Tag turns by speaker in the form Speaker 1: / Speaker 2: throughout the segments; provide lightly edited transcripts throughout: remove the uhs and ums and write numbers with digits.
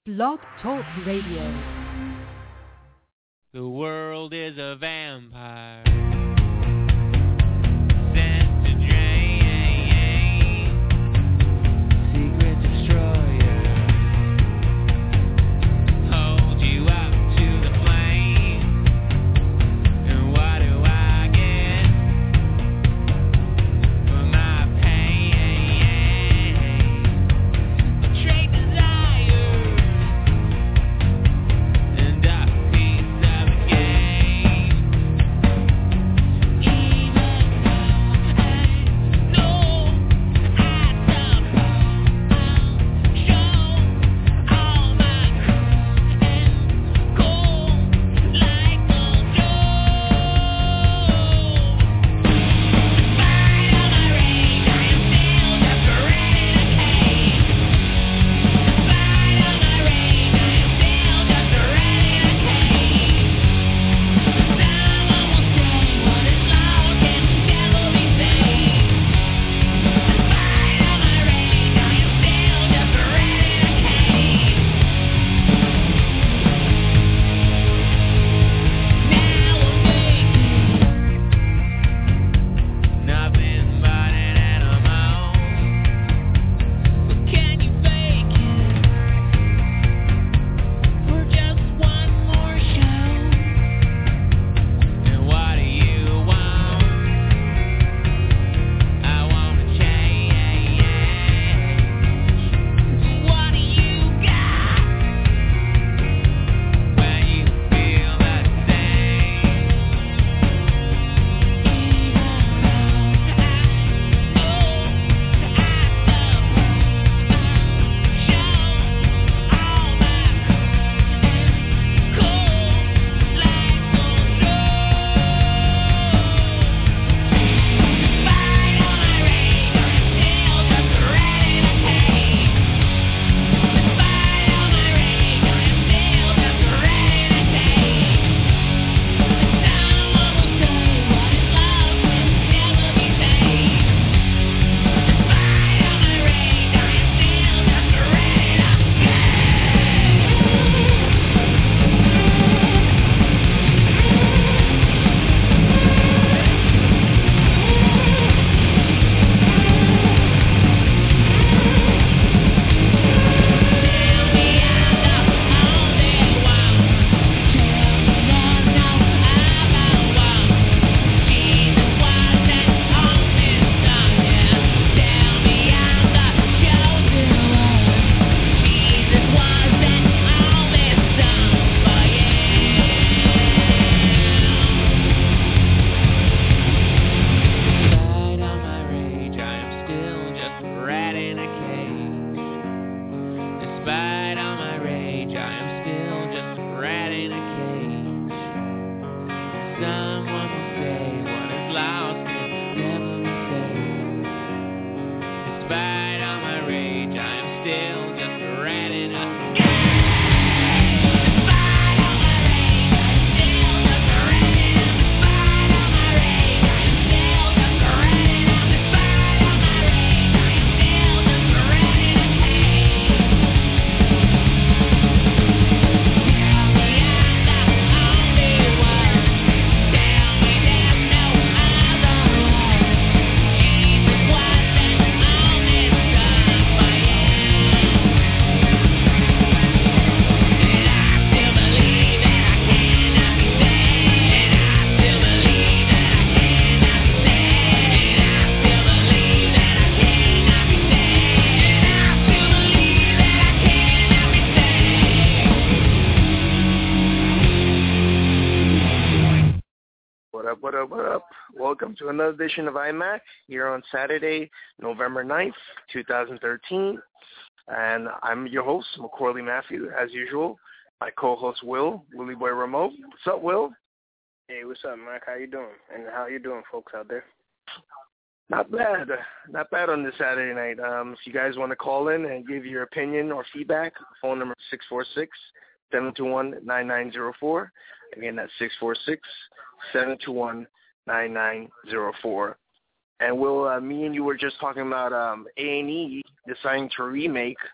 Speaker 1: Blog Talk Radio.
Speaker 2: The world is a vampire.
Speaker 3: What up? Welcome to another edition of IMAC here on Saturday, November 9th, 2013. And I'm your host, McCorley Matthew, as usual. My co-host, Willie Boy Remote. What's up, Will?
Speaker 4: Hey, what's up, Mike? How you doing? And how you doing, folks out there?
Speaker 3: Not bad. Not bad on this Saturday night. If you guys want to call in and give your opinion or feedback, phone number 646-721-9904. Again, that's 646-721-9904. And Will, me and you were just talking about A&E deciding to remake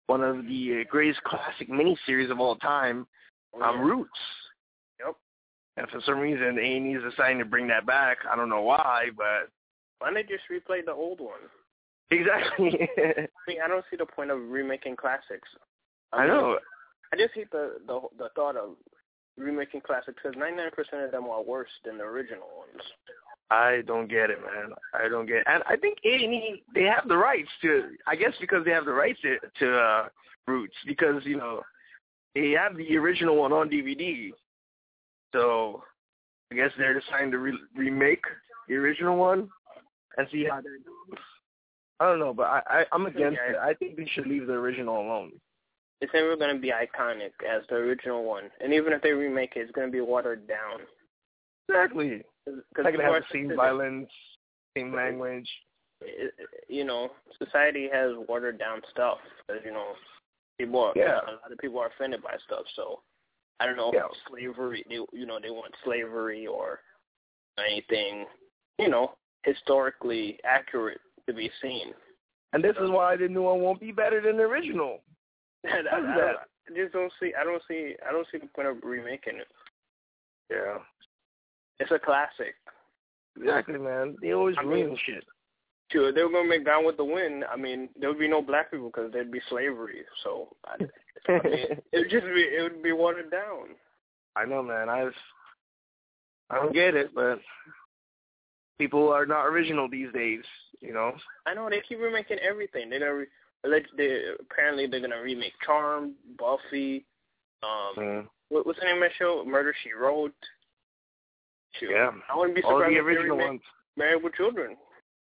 Speaker 3: one of the greatest classic miniseries of all time, Roots.
Speaker 4: Yep.
Speaker 3: And for some reason, A&E is deciding to bring that back. I don't know why, but...
Speaker 4: Why don't they just replay the old one?
Speaker 3: Exactly.
Speaker 4: I mean, I don't see the point of remaking classics.
Speaker 3: I know.
Speaker 4: I just hate the thought of remaking classics because 99% of them are worse than the original ones.
Speaker 3: I don't get it, man. I don't get it. And I think A&E, they have the rights to, I guess because they have the rights to Roots, because, you know, they have the original one on DVD. So I guess they're deciding to remake the original one and see how they're doing. I don't know, but I'm against it. I think they should leave the original alone.
Speaker 4: It's never going to be iconic as the original one. And even if they remake it, it's going to be watered down.
Speaker 3: Exactly. It's not going to have the same violence, same language.
Speaker 4: You know, society has watered down stuff. You know, a lot of people are offended by stuff. So I don't know if slavery, they want slavery or anything, you know, historically accurate to be seen.
Speaker 3: And this is why the new one won't be better than the original.
Speaker 4: I just don't see. I don't see the point of remaking it.
Speaker 3: Yeah.
Speaker 4: It's a classic.
Speaker 3: Exactly, man. They always ruin shit.
Speaker 4: Sure, they were going to make Gone with the Wind. I mean, there would be no black people because there'd be slavery. So, I mean, it would be watered down.
Speaker 3: I know, man. I don't get it, but people are not original these days, you know?
Speaker 4: I know. They keep remaking everything. Apparently they're going to remake Charmed, Buffy. What's the name of that show? Murder, She Wrote. Shoot.
Speaker 3: Yeah.
Speaker 4: I wouldn't be surprised
Speaker 3: all the original ones.
Speaker 4: Married with Children.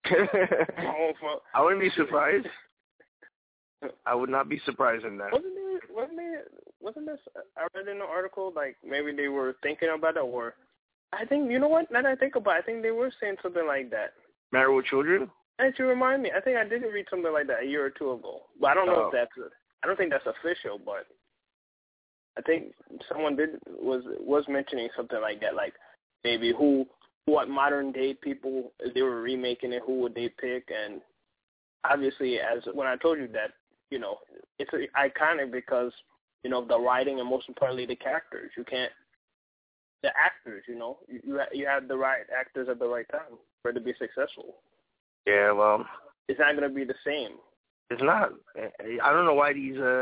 Speaker 3: I wouldn't be surprised. I would not be surprised in that.
Speaker 4: Wasn't this, I read in an article, like, maybe they were thinking about it, or, I think, you know what, now that I think about it, I think they were saying something like that.
Speaker 3: Married with Children?
Speaker 4: And you remind me, I think I did read something like that a year or two ago, but I don't know if I don't think that's official, but I think someone was mentioning something like that, like, maybe what modern day people, if they were remaking it, who would they pick? And obviously, as when I told you that, you know, it's iconic because, you know, the writing and most importantly the characters. The actors, you know, you have the right actors at the right time for it to be successful.
Speaker 3: Yeah, well,
Speaker 4: it's not going to be the same.
Speaker 3: It's not. I don't know why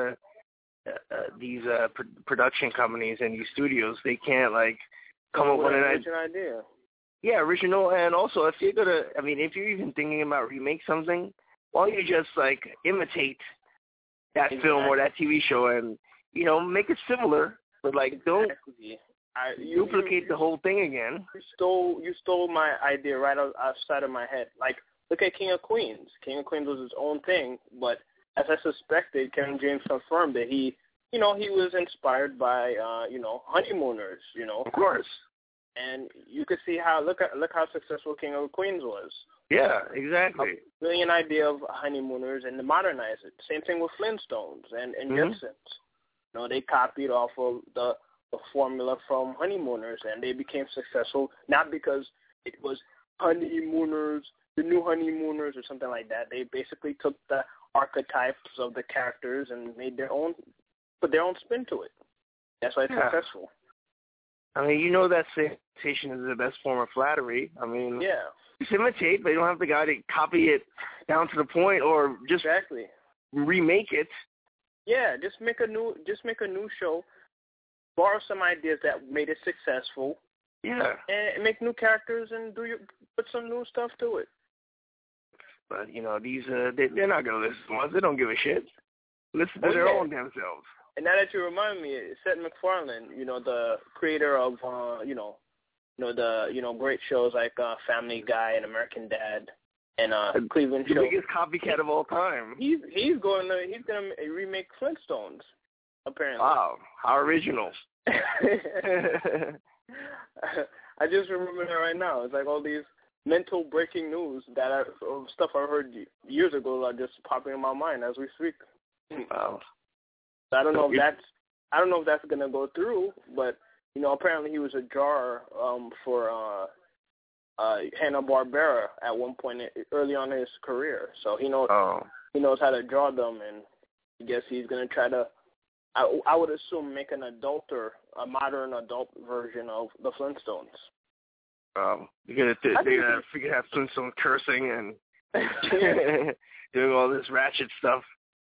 Speaker 3: these production companies and these studios, they can't like come up with an
Speaker 4: idea.
Speaker 3: Yeah, original, and also if you're even thinking about remake something, why don't you just like imitate that film or that TV show and, you know, make it similar, but like don't duplicate the whole thing again.
Speaker 4: You stole my idea right outside of my head. Like, look at King of Queens. King of Queens was his own thing, but as I suspected, Kevin James confirmed that he was inspired by Honeymooners, you know.
Speaker 3: Of course.
Speaker 4: And you could see look how successful King of Queens was.
Speaker 3: Yeah, exactly.
Speaker 4: A brilliant idea of Honeymooners and to modernize it. Same thing with Flintstones and Jetsons. You know, they copied off of the formula from Honeymooners, and they became successful not because it was Honeymooners, the new Honeymooners or something like that. They basically took the archetypes of the characters and put their own spin to it. That's why it's successful.
Speaker 3: I mean, you know that imitation is the best form of flattery. I mean, just imitate, but you don't have the guy to copy it down to the point or just remake it. Yeah, just make a new show, borrow some ideas that made it successful. Yeah. And make new characters and put some new stuff to it. But, you know, these they're not going to listen to us. They don't give a shit. Listen to their own damn selves. And now that you remind me, Seth MacFarlane, you know, the creator of, great shows like Family Guy and American Dad and Cleveland Show. The biggest copycat of all time. He's gonna remake Flintstones, apparently. Wow, how original. I just remember that right now. It's like all these mental breaking news of stuff I heard years ago are just popping in my mind as we speak. Wow. So I don't know if that's gonna go through, but you know, apparently he was a drawer for Hanna-Barbera at one point early on in his career. So he knows how to draw them, and
Speaker 4: I guess he's going to try to, I would assume, make a modern adult version of the Flintstones.
Speaker 3: They're gonna have Flintstone cursing and doing all this ratchet stuff.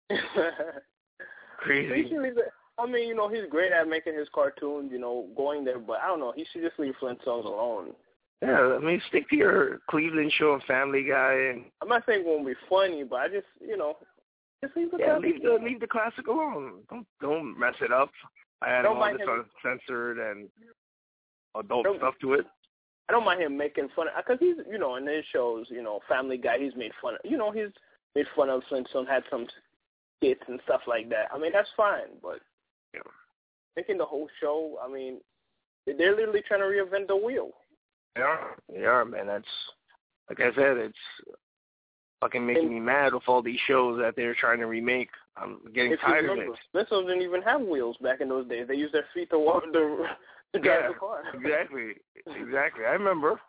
Speaker 3: Crazy.
Speaker 4: I mean, he's great at making his cartoons, going there, but I don't know. He should just leave Flintstones alone.
Speaker 3: Yeah, I mean, stick to your Cleveland show and Family Guy. And
Speaker 4: I'm not saying it won't be funny, but I just, just leave the classic.
Speaker 3: Leave the classic alone. Don't mess it up. I had all this uncensored and adult stuff to it.
Speaker 4: I don't mind him making fun of, because he's, in his shows, Family Guy, he's made fun of, he's made fun of Flintstones, had some skits and stuff like that. I mean, that's fine, but making the whole show, I mean, they're literally trying to reinvent the wheel.
Speaker 3: They are, man. That's, like I said, it's fucking making me mad with all these shows that they're trying to remake. I'm getting tired of it.
Speaker 4: Flintstones didn't even have wheels back in those days. They used their feet to walk to drive the car.
Speaker 3: Exactly. I remember.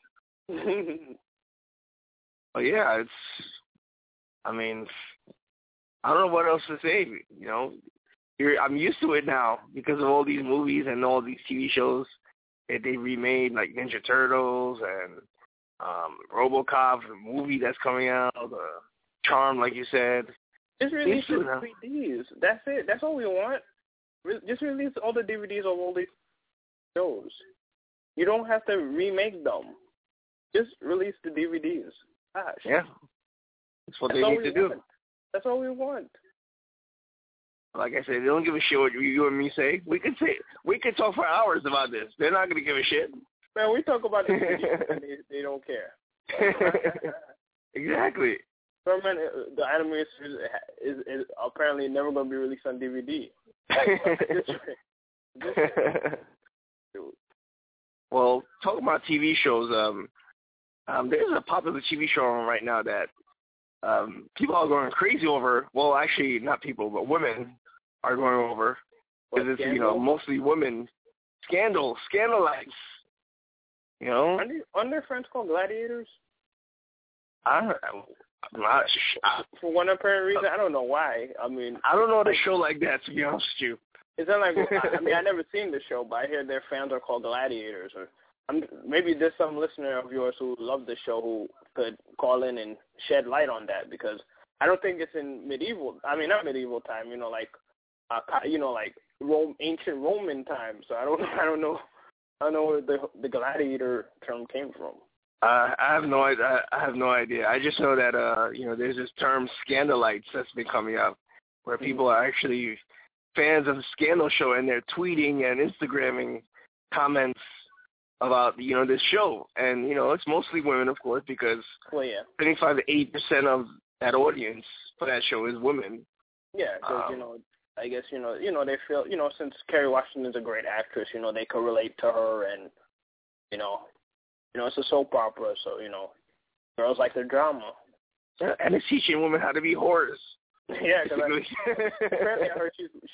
Speaker 3: But yeah, I mean, I don't know what else to say. I'm used to it now because of all these movies and all these TV shows that they remade, like Ninja Turtles and RoboCop, the movie that's coming out, Charm, like you said.
Speaker 4: Just release the DVDs. That's it. That's all we want. Just release all the DVDs of all these shows. You don't have to remake them. Just release the DVDs. Gosh.
Speaker 3: Yeah. That's what they need to do.
Speaker 4: That's all we want.
Speaker 3: Like I said, they don't give a shit what you and me say. We could talk for hours about this. They're not going to give a shit.
Speaker 4: Man, we talk about this and they don't care.
Speaker 3: Exactly.
Speaker 4: Superman, the anime is apparently never going to be released on DVD.
Speaker 3: Well, talking about TV shows, there's a popular TV show on right now that people are going crazy over. Well, actually, not people, but women are going over. Because it's, mostly women. Scandalites.
Speaker 4: Aren't there friends called Gladiators?
Speaker 3: I'm not
Speaker 4: for one apparent reason, I don't know why. I mean,
Speaker 3: I don't know the show like that, to be honest with you.
Speaker 4: It's not like, I never seen the show, but I hear their fans are called Gladiators. Or maybe there's some listener of yours who love the show who could call in and shed light on that, because I don't think it's in not medieval time, like ancient Roman times. So I don't know where the gladiator term came from.
Speaker 3: I have no idea. I just know that there's this term scandalites that's been coming up, where people are actually fans of the Scandal show and they're tweeting and Instagramming comments about this show, and it's mostly women, of course, because 75 to 80% of that audience for that show is women. Yeah, because
Speaker 4: I guess they feel since Kerry Washington's a great actress, they can relate to her, and it's a soap opera, so girls like their drama.
Speaker 3: Yeah, and it's teaching women how to be whores.
Speaker 4: Yeah, because apparently I heard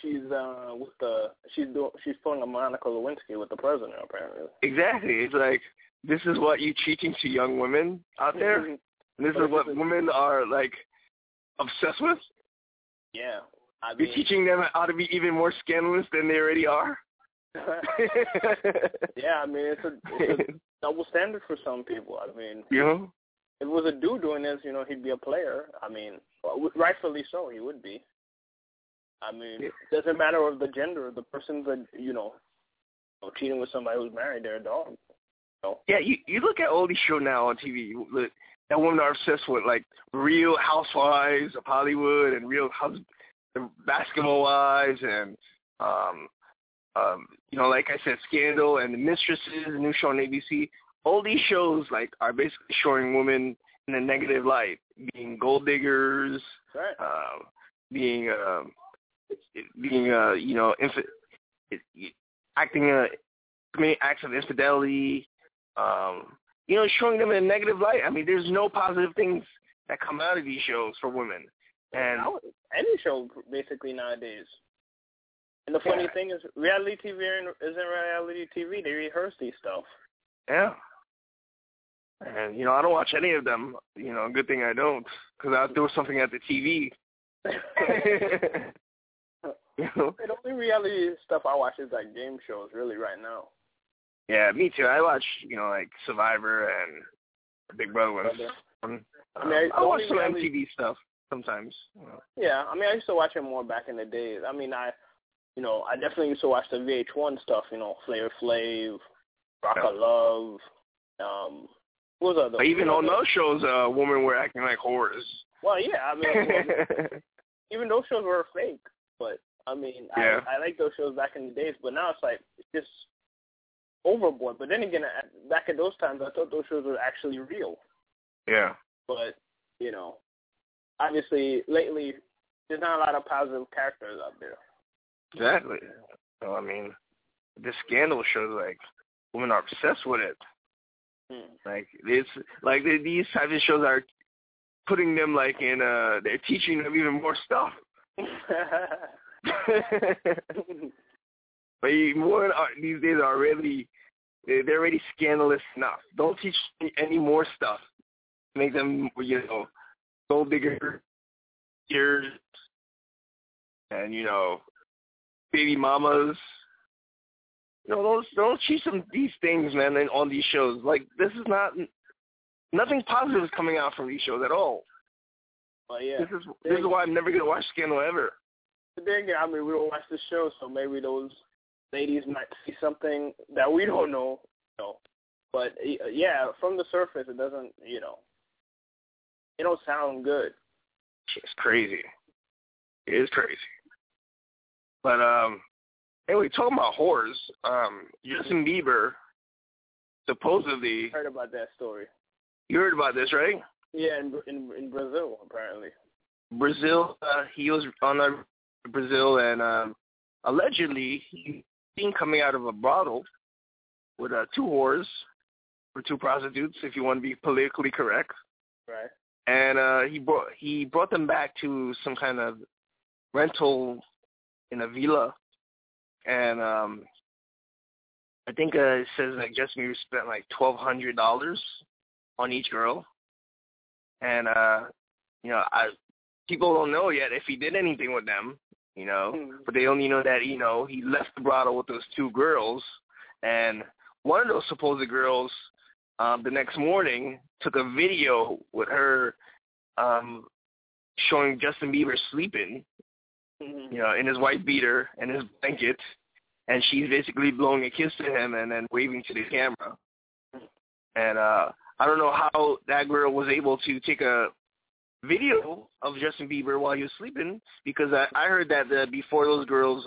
Speaker 4: she's pulling a Monica Lewinsky with the president. Apparently,
Speaker 3: exactly. It's like, this is what you're teaching to young women out there. And this is what women are like obsessed with.
Speaker 4: Yeah,
Speaker 3: you're teaching them how to be even more scandalous than they already are.
Speaker 4: Yeah, I mean it's a double standard for some people. I mean, if it was a dude doing this, he'd be a player. I mean, rightfully so, he would be. I mean, it doesn't matter of the gender. The person's cheating with somebody who's married, they're a dog.
Speaker 3: Yeah, you look at all these shows now on TV that women are obsessed with, like Real Housewives of Hollywood and Real Basketball Wives and like I said, Scandal and The Mistresses, the new show on ABC. All these shows are basically showing women in a negative light, being gold diggers,
Speaker 4: right.
Speaker 3: committing acts of infidelity, showing them in a negative light. I mean, there's no positive things that come out of these shows for women. And
Speaker 4: any show basically nowadays. And the funny thing is, reality TV isn't reality TV. They rehearse these stuff.
Speaker 3: Yeah. And, I don't watch any of them. Good thing I don't, because I'll throw something at the TV. You know?
Speaker 4: The only reality stuff I watch is like game shows, really, right now.
Speaker 3: Yeah, me too. I watch, like Survivor and Big Brother ones. I watch some MTV stuff sometimes.
Speaker 4: Yeah, I mean, I used to watch it more back in the days. I mean, I definitely used to watch the VH1 stuff. Flavor Flav, Rock of Love. What was other?
Speaker 3: Even on those shows, women were acting like whores.
Speaker 4: Well, yeah, I mean, even those shows were fake. But I mean, yeah. I like those shows back in the days. But now it's just overboard. But then again, back at those times, I thought those shows were actually real.
Speaker 3: Yeah.
Speaker 4: But obviously, lately, there's not a lot of positive characters out there.
Speaker 3: Exactly. So, I mean, this Scandal shows, women are obsessed with it. It's, these types of shows are putting them, in, they're teaching them even more stuff. But more these days are really, they're already scandalous enough. Don't teach any more stuff. Make them, gold digger ears and, baby mamas. Don't teach them these things, man, on these shows. This is nothing positive is coming out from these shows at all.
Speaker 4: Well, yeah.
Speaker 3: This is why I'm never going to watch Scandal ever.
Speaker 4: But then again, I mean, we don't watch the show, so maybe those ladies might see something that we don't know. But, yeah, from the surface, it doesn't, it don't sound good.
Speaker 3: It's crazy. It is crazy. But, anyway, talking about whores, Justin Bieber supposedly...
Speaker 4: I heard about that story.
Speaker 3: You heard about this, right?
Speaker 4: Yeah, in Brazil, apparently.
Speaker 3: Brazil, he was on Brazil, and allegedly he's seen coming out of a brothel with 2 whores, or 2 prostitutes, if you want to be politically correct.
Speaker 4: Right.
Speaker 3: And he brought them back to some kind of rental in a villa, and I think it says Justin Bieber spent $1,200 on each girl, and people don't know yet if he did anything with them, but they only know that he left the brothel with those 2 girls, and one of those supposed girls the next morning took a video with her showing Justin Bieber sleeping, in his white beater and his blanket, and she's basically blowing a kiss to him and then waving to the camera. And I don't know how that girl was able to take a video of Justin Bieber while he was sleeping, because I heard that before those girls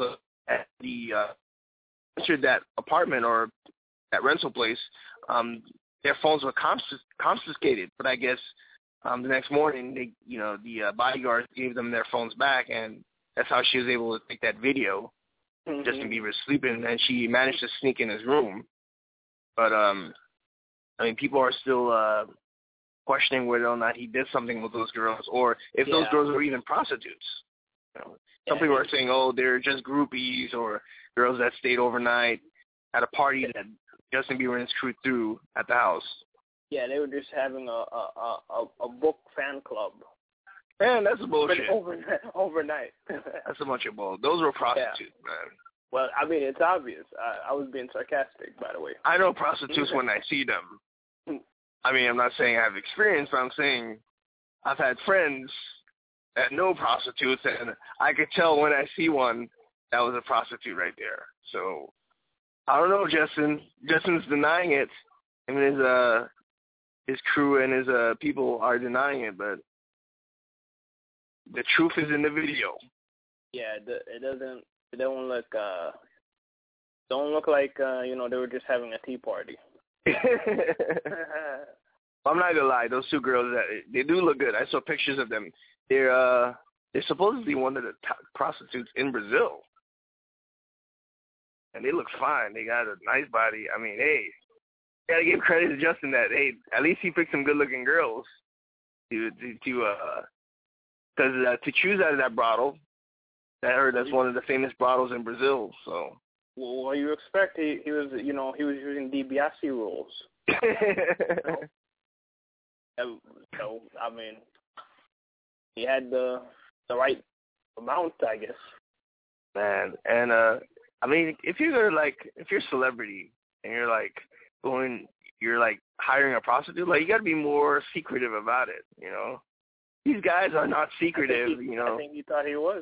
Speaker 3: entered that apartment or that rental place, their phones were confiscated. But I guess the next morning, the bodyguards gave them their phones back, and that's how she was able to take that video. Justin Bieber sleeping, and she managed to sneak in his room. But people are still questioning whether or not he did something with those girls, or if those girls were even prostitutes. Some people are saying, they're just groupies or girls that stayed overnight at a party that Justin Bieber and his crew threw at the house. Yeah, they were just having a book fan club. Man, that's bullshit. Overnight. That's a bunch of bull. Those were prostitutes, man. Well, I mean, it's obvious. I was being sarcastic, by the way. I know prostitutes when I see them. I mean, I'm not saying I have experience, but I'm saying I've had friends that know prostitutes, and I could tell when I see one that was a prostitute right there. So, I don't know, Justin. Justin's denying it. I mean, his crew and his people are denying it, but the truth is in the video. Yeah, it don't look like they were just having a tea party. I'm not gonna lie, those 2 girls, they do look good. I saw pictures of them. They're supposedly one of the top prostitutes in Brazil, and they look fine. They got a nice body. I mean, hey, gotta give credit to Justin that at least he picked some good-looking girls to choose out of that brothel. I heard that's one of the famous brothels in Brazil. So, well, what do you expect? He was, he was using DiBiase rules. So, I mean, he had the right amount, I guess. man. And I mean, if you're a celebrity and you're like hiring a prostitute, like you got to be more secretive about it. You know, these guys are not secretive.
Speaker 4: I think he thought he was.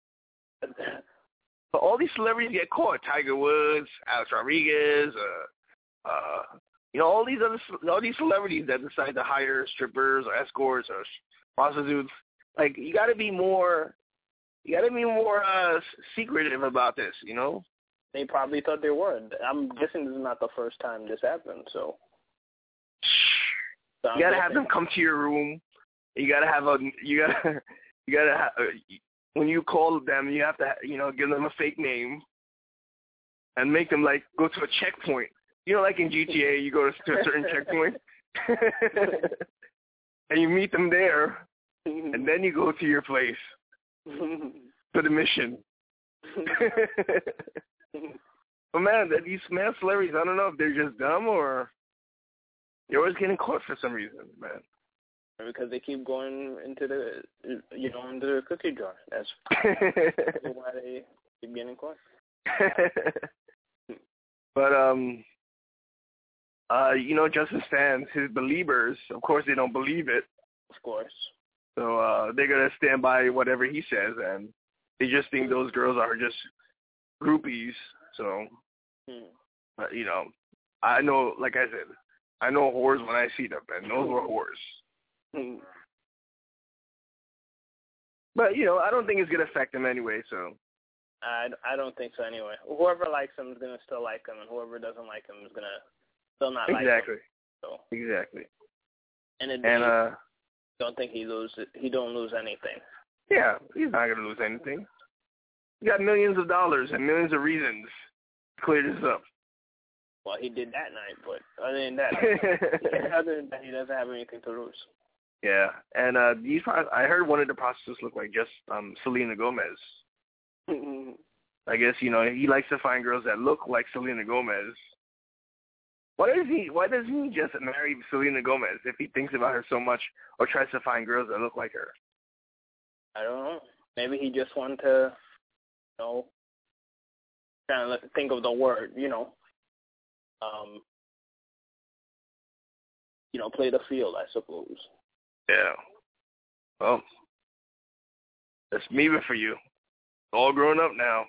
Speaker 3: But all these celebrities get caught. Tiger Woods, Alex Rodriguez, all these celebrities that decide to hire strippers or escorts or prostitutes. Like you got to be more secretive about this. You know.
Speaker 4: They probably thought they were. I'm guessing this is not the first time this happened. So
Speaker 3: you gotta have them come to your room. You gotta have when you call them, you have to give them a fake name and make them like go to a checkpoint. You know, like in GTA, you go to a certain checkpoint and you meet them there, and then you go to your place for the mission. But man, these male celebrities, I don't know if they're just dumb or they're always getting caught for some reason, man.
Speaker 4: Because they keep going into the cookie jar. That's why they keep getting caught. But
Speaker 3: Justin fans, his believers, of course, they don't believe it.
Speaker 4: Of course.
Speaker 3: So they're gonna stand by whatever he says, and they just think those girls are just groupies. So, but, I know, like I said, I know whores when I see them, and those were whores. But, I don't think it's going to affect them anyway, so.
Speaker 4: I don't think so anyway. Whoever likes him is going to still like him, and whoever doesn't like him is going to still not like him.
Speaker 3: Exactly.
Speaker 4: So.
Speaker 3: Exactly.
Speaker 4: And don't think he don't lose anything.
Speaker 3: Yeah, he's not going to lose anything. He got millions of dollars and millions of reasons to clear this up.
Speaker 4: Well, he did that night, but other than that, he doesn't have anything to lose.
Speaker 3: Yeah, and I heard one of the prostitutes look like just Selena Gomez. I guess he likes to find girls that look like Selena Gomez. Why doesn't he just marry Selena Gomez if he thinks about her so much, or tries to find girls that look like her?
Speaker 4: I don't know. Maybe he just wanted to. Kind of think of the word, play the field, I suppose.
Speaker 3: Yeah. Well, that's me for you. All grown up now.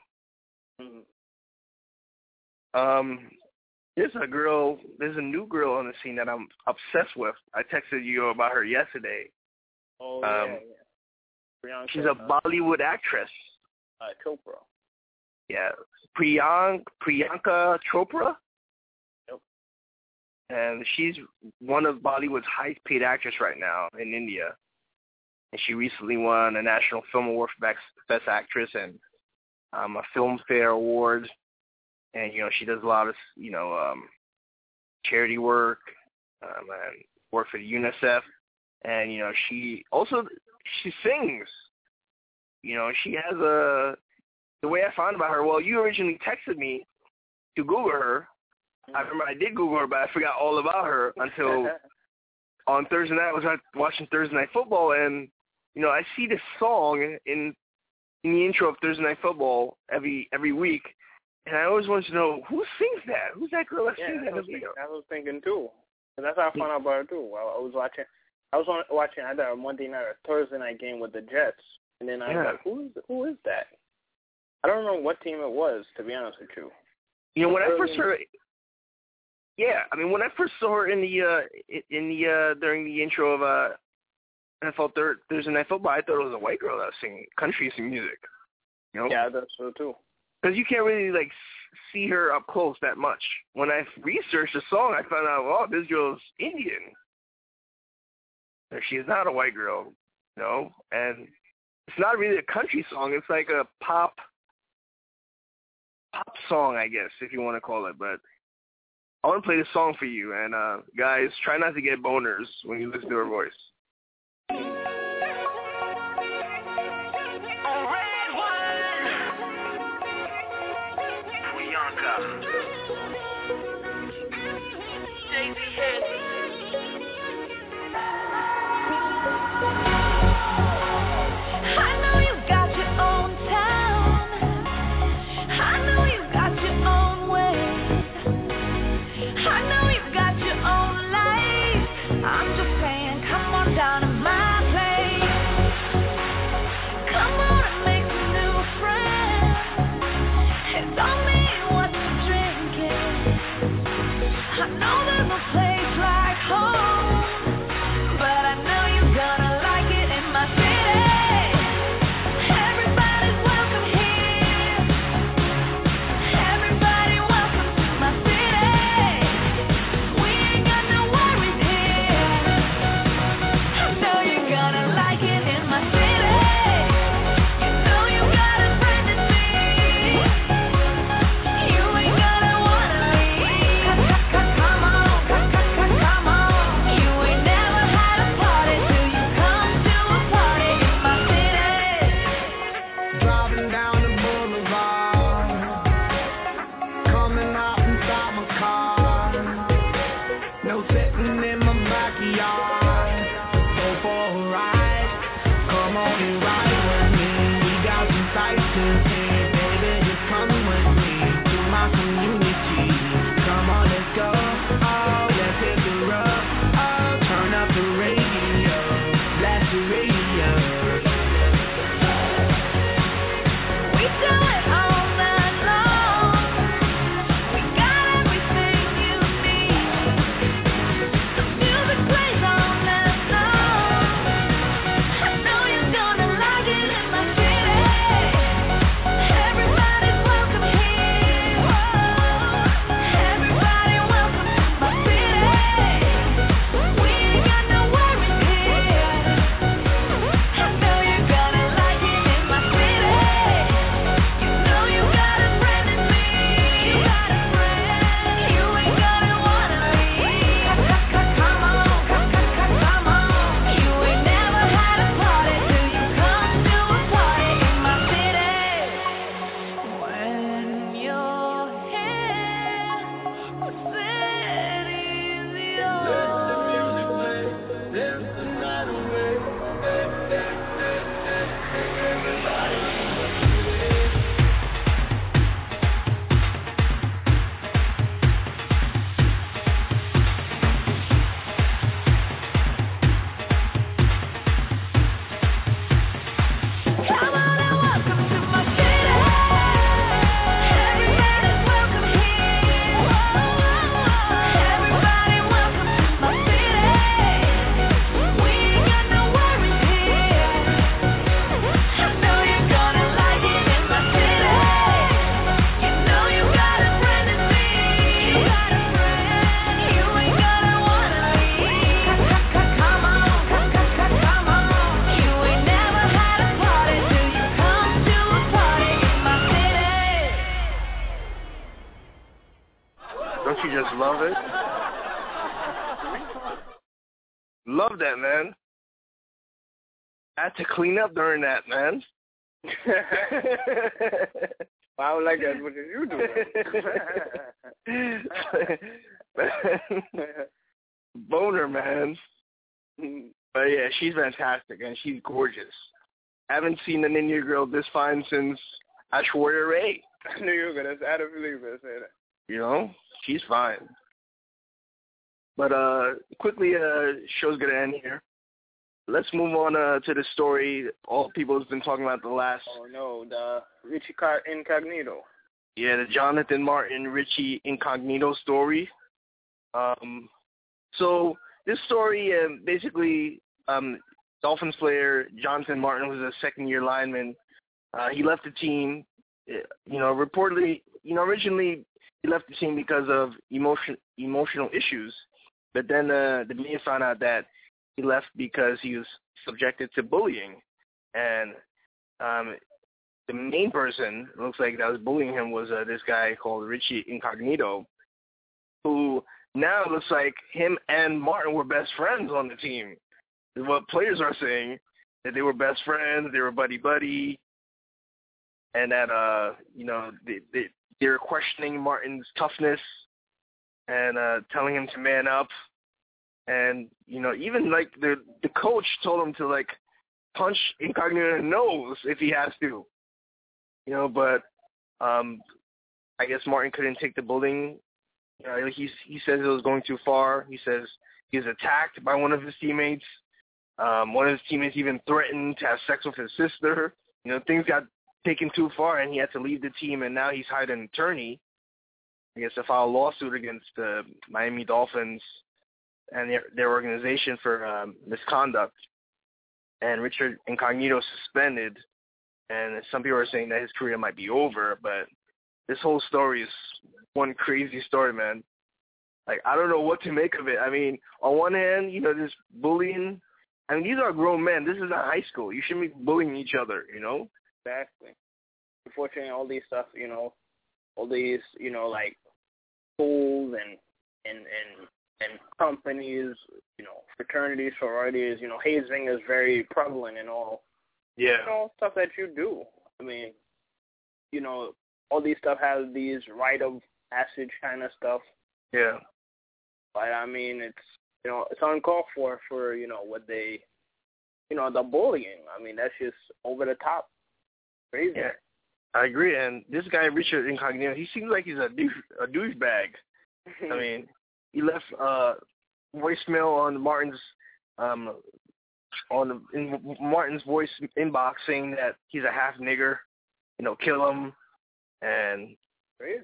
Speaker 4: Mm-hmm.
Speaker 3: There's a new girl on the scene that I'm obsessed with. I texted you about her yesterday.
Speaker 4: Oh, yeah. Priyanka,
Speaker 3: she's a Bollywood actress.
Speaker 4: Chopra.
Speaker 3: Yeah, Priyanka Chopra.
Speaker 4: Yep.
Speaker 3: And she's one of Bollywood's highest-paid actresses right now in India. And she recently won a National Film Award for Best Actress and a Filmfare Award. And she does a lot of charity work and work for the UNICEF. And she sings. She has the way I found about her, well, you originally texted me to Google her. I remember I did Google her, but I forgot all about her until on Thursday night I was watching Thursday Night Football, and, I see this song in the intro of Thursday Night Football every week, and I always wanted to know, who sings that? Who's that girl that sings that?
Speaker 4: I was thinking, too. And that's how I found out about her, too. I was watching either a Monday night or Thursday night game with the Jets, and then I was like, who is that? I don't know what team it was, to be honest with you.
Speaker 3: When I first heard, when I first saw her in the during the intro of NFL Thursday Night Football, I thought it was a white girl that was singing country music.
Speaker 4: Yeah, that's so too.
Speaker 3: Because you can't really see her up close that much. When I researched the song, I found out, oh, this girl's Indian. She's not a white girl, and it's not really a country song. It's like a pop song, I guess, if you want to call it. But I want to play this song for you, and guys, try not to get boners when you listen to her voice. Don't you just love it? Love that, man. I had to clean up during that, man.
Speaker 4: I would like that. What did you do?
Speaker 3: Boner, man. But yeah, she's fantastic, and she's gorgeous. I haven't seen an Indian girl this fine since Aishwarya Rai.
Speaker 4: I knew you were going to. I had a feeling you were going to say that.
Speaker 3: You know, she's fine. But quickly, show's going to end here. Let's move on to the story all people have been talking about the last...
Speaker 4: Oh, no, the Richie Incognito.
Speaker 3: Yeah, the Jonathan Martin, Richie Incognito story. So this story, basically, Dolphins player Jonathan Martin was a second-year lineman. He left the team, reportedly, originally he left the team because of emotional issues. But then the media found out that he left because he was subjected to bullying. And the main person, it looks like, that was bullying him was this guy called Richie Incognito, who now it looks like him and Martin were best friends on the team. What players are saying, that they were best friends, they were buddy-buddy, and that, they were questioning Martin's toughness and telling him to man up. And, even, like, the coach told him to, like, punch Incognito in the nose if he has to. But I guess Martin couldn't take the bullying. He says it was going too far. He says he was attacked by one of his teammates. One of his teammates even threatened to have sex with his sister. Things got taken too far, and he had to leave the team, and now he's hired an attorney, I guess, to file a lawsuit against the Miami Dolphins and their organization for misconduct. And Richard Incognito suspended, and some people are saying that his career might be over, but this whole story is one crazy story, man. Like, I don't know what to make of it. I mean, on one hand, this bullying. I mean, these are grown men. This is not high school. You shouldn't be bullying each other,
Speaker 4: Exactly. Unfortunately, all these stuff, all these, like schools and companies, fraternities, sororities, hazing is very prevalent in all.
Speaker 3: Yeah.
Speaker 4: All stuff that you do. I mean, all these stuff has these rite of passage kind of stuff.
Speaker 3: Yeah.
Speaker 4: But I mean, it's it's uncalled for what they, the bullying. I mean, that's just over the top, crazy.
Speaker 3: Yeah, I agree. And this guy Richard Incognito, he seems like he's a douchebag. I mean, he left voicemail on Martin's in Martin's voice inbox saying that he's a half nigger, kill him, and
Speaker 4: crazy.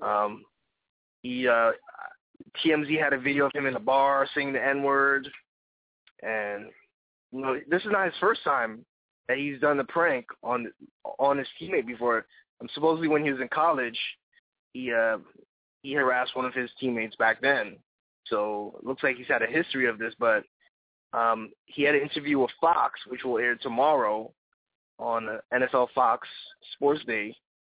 Speaker 3: TMZ had a video of him in a bar saying the N-word, and this is not his first time that he's done the prank on his teammate before. Supposedly when he was in college, he harassed one of his teammates back then. So it looks like he's had a history of this, but he had an interview with Fox, which will air tomorrow on NFL Fox Sports Day.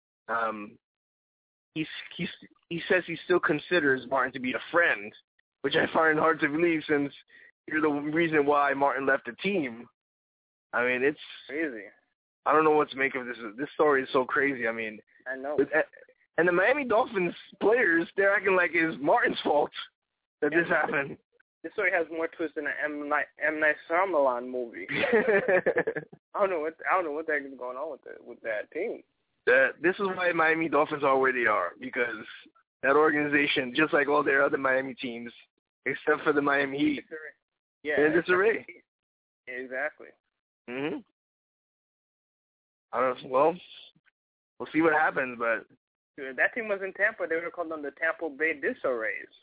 Speaker 3: He says he still considers Martin to be a friend, which I find hard to believe since you're the reason why Martin left the team. I mean, it's
Speaker 4: crazy.
Speaker 3: I don't know what to make of this. This story is so crazy. I mean,
Speaker 4: I know.
Speaker 3: And the Miami Dolphins players, they're acting like it's Martin's fault that this happened.
Speaker 4: This story has more twists than an M. Night Shyamalan movie. I don't know what the heck is going on with that team.
Speaker 3: This is why Miami Dolphins are where they are, because that organization, just like all their other Miami teams, except for the Miami Heat, in disarray.
Speaker 4: Exactly.
Speaker 3: Mhm. Well, we'll see what happens, but
Speaker 4: if that team was in Tampa, they would have called them the Tampa Bay Disarrays.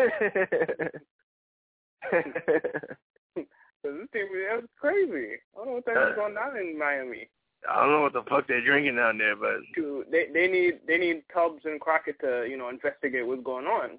Speaker 4: This team was crazy. I don't know what the hell is going on in Miami.
Speaker 3: I don't know what the fuck they're drinking down there, but
Speaker 4: they need Tubbs and Crockett to investigate what's going on.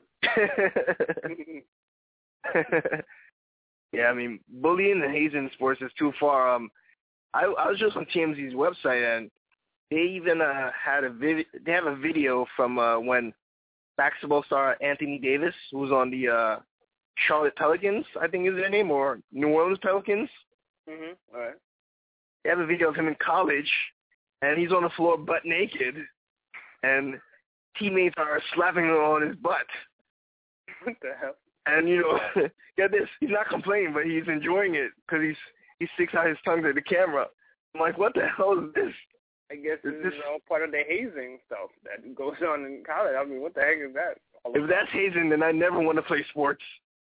Speaker 3: Yeah, I mean, bullying and hazing in sports is too far. I was just on TMZ's website, and they even had a video. They have a video from when basketball star Anthony Davis, who's on the Charlotte Pelicans, I think is their name, or New Orleans Pelicans.
Speaker 4: Mhm. All right.
Speaker 3: They have a video of him in college, and he's on the floor butt naked, and teammates are slapping him on his butt.
Speaker 4: What the hell?
Speaker 3: And, you know, get this, he's not complaining, but he's enjoying it because he sticks out his tongue to the camera. I'm like, what the hell is this?
Speaker 4: I guess this is all part of the hazing stuff that goes on in college. I mean, what the heck is that?
Speaker 3: If that's hazing, then I never want to play sports.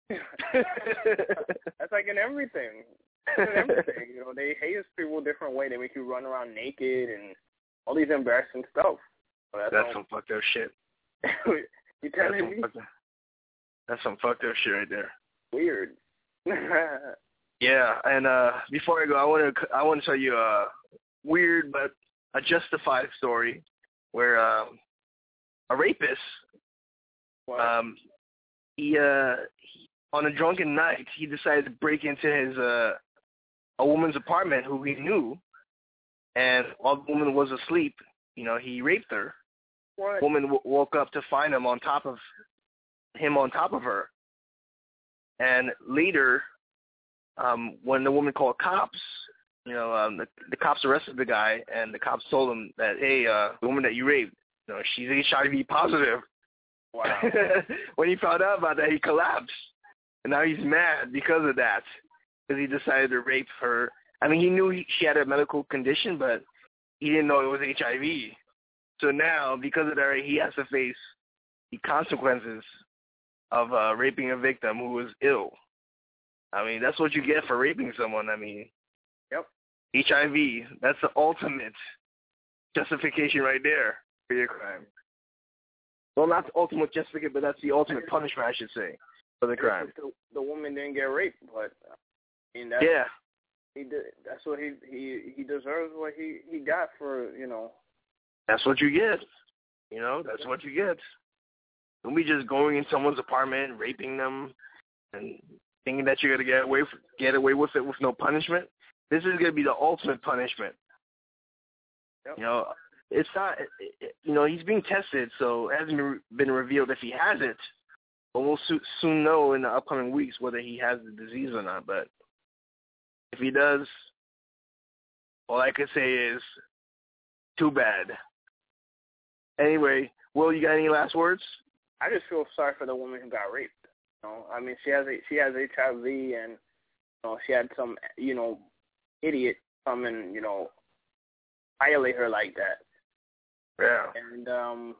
Speaker 4: That's like in everything. Everything. You know, they haze people a different way. They make you run around naked and all these embarrassing stuff. So
Speaker 3: that's some fucked up shit.
Speaker 4: You telling me?
Speaker 3: That's some fucked up shit right there.
Speaker 4: Weird.
Speaker 3: Yeah, and before I go, I want to tell you a weird but a justified story where a rapist, he on a drunken night, he decided to break into his a woman's apartment who he knew, and while the woman was asleep, you know, he raped her.
Speaker 4: What?
Speaker 3: The woman woke up to find him on top of her, and later, when the woman called cops, you know, the cops arrested the guy, and the cops told him that, hey, the woman that you raped, you know, she's HIV positive.
Speaker 4: Wow.
Speaker 3: When he found out about that, he collapsed, and now he's mad because of that, because he decided to rape her. I mean, he knew she had a medical condition, but he didn't know it was HIV. So now, because of that, he has to face the consequences of raping a victim who was ill. I mean, that's what you get for raping someone. I mean,
Speaker 4: yep.
Speaker 3: HIV, that's the ultimate justification right there for your crime. Well, not the ultimate justification, but that's the ultimate punishment, I should say, for the crime.
Speaker 4: The woman didn't get raped, but I mean,
Speaker 3: yeah,
Speaker 4: he did. That's what he deserves. What he got for, you know.
Speaker 3: That's what you get. You know, that's what you get. Don't be just going in someone's apartment, raping them, and thinking that you're gonna get away with it with no punishment. This is gonna be the ultimate punishment. Yep. You know, it's not. You know, he's being tested, so it hasn't been revealed if he has it. But we'll soon know in the upcoming weeks whether he has the disease or not. But if he does, all I can say is, too bad. Anyway, Will, you got any last words?
Speaker 4: I just feel sorry for the woman who got raped. You know, I mean, she has HIV, and you know, she had some, you know, idiot come and, you know, violate her like that.
Speaker 3: Yeah.
Speaker 4: And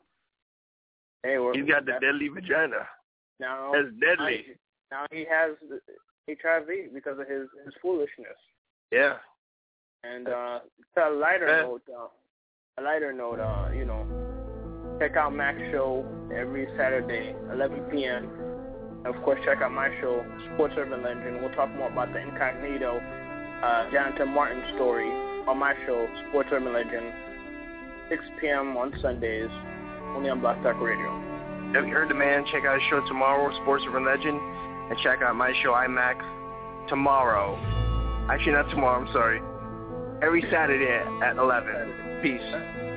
Speaker 3: he's got the deadly vagina.
Speaker 4: Now
Speaker 3: that's deadly.
Speaker 4: Now he has HIV because of his foolishness.
Speaker 3: Yeah.
Speaker 4: And to a lighter note, you know, check out Mac's show every Saturday, 11 p.m. And of course, check out my show, Sports Urban Legend. We'll talk more about the incognito Jonathan Martin story on my show, Sports Urban Legend, 6 p.m. on Sundays, only on Block Talk Radio.
Speaker 3: If you heard the man, check out his show tomorrow, Sports Urban Legend, and check out my show, iMac, tomorrow. Actually, not tomorrow, I'm sorry. Every Saturday at 11. Peace.